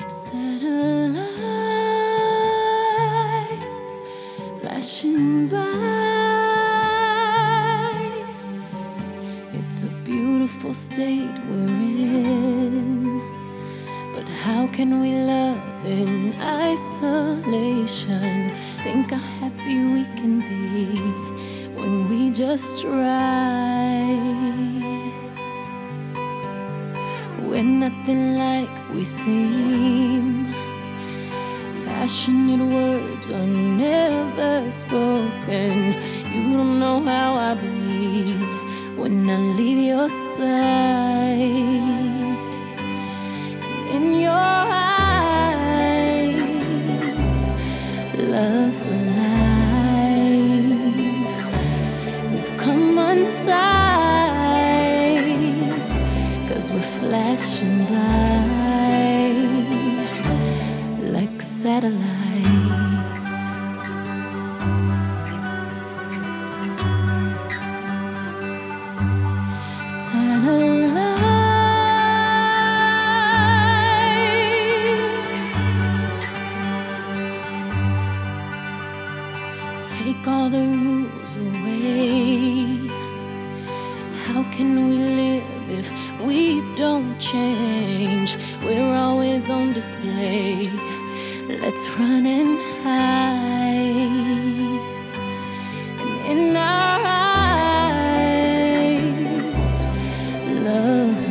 Satellites flashing by. It's a beautiful state we're in, but how can we love in isolation? Think how happy we can be when we just try. We're nothing like we seem. Passionate words are never spoken. You don't know how I bleed when I leave your side. In your eyes, love's alive. We've come untied, 'cause we're flashing by like satellites. Satellites, take all the rules away. How can we live if we don't change? We're always on display. Let's run and hide. And in our eyes, love's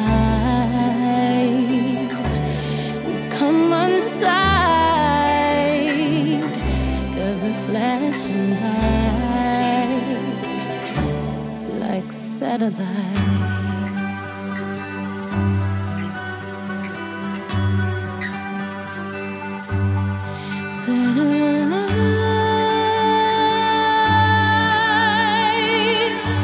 alive. We've come untied, 'cause we're flashing by like satellites. Satellites,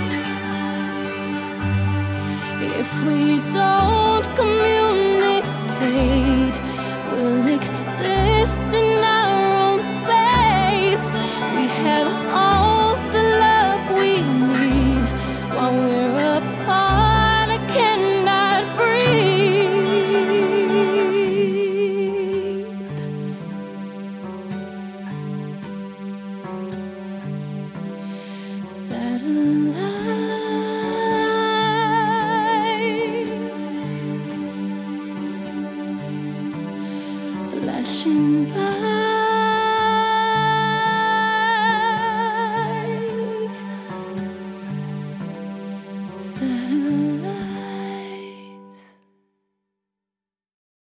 if we don't communicate, we'll exist in our own space. We have all the love we need. While we're apart, I cannot breathe. Satellite.